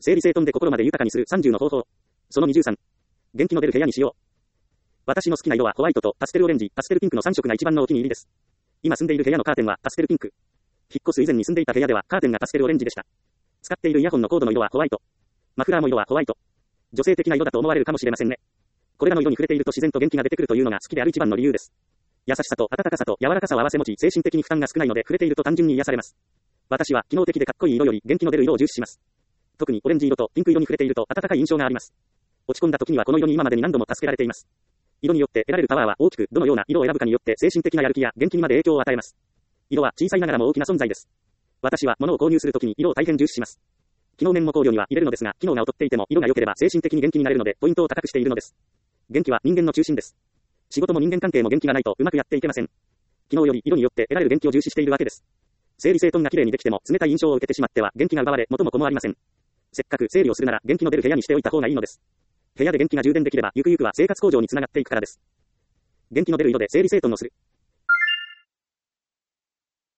整理整頓で心まで豊かにする30の方法。その23。元気の出る部屋にしよう。私の好きな色はホワイトとパステルオレンジ、パステルピンクの3色が一番のお気に入りです。今住んでいる部屋のカーテンはパステルピンク。引っ越す以前に住んでいた部屋ではカーテンがパステルオレンジでした。使っているイヤホンのコードの色はホワイト。マフラーも色はホワイト。女性的な色だと思われるかもしれませんね。これらの色に触れていると自然と元気が出てくるというのが好きである一番の理由です。優しさと温かさと柔らかさを合わせ持ち、精神的に負担が少ないので触れていると単純に癒されます。私は機能的でかっこいい色より元気の出る色を重視します。特にオレンジ色とピンク色に触れていると温かい印象があります。落ち込んだ時にはこの色に今までに何度も助けられています。色によって得られるパワーは大きく、どのような色を選ぶかによって精神的なやる気や元気にまで影響を与えます。色は小さいながらも大きな存在です。私は物を購入するときに色を大変重視します。機能面も考慮には入れるのですが、機能が劣っていても色が良ければ精神的に元気になれるのでポイントを高くしているのです。元気は人間の中心です。仕事も人間関係も元気がないとうまくやっていけません。機能より色によって得られる元気を重視しているわけです。整理整頓が綺麗にできても冷たい印象を受けてしまっては元気が奪われ元も子もありません。せっかく整理をするなら元気の出る部屋にしておいた方がいいのです。部屋で元気が充電できればゆくゆくは生活向上につながっていくからです。元気の出る色で整理整頓をする。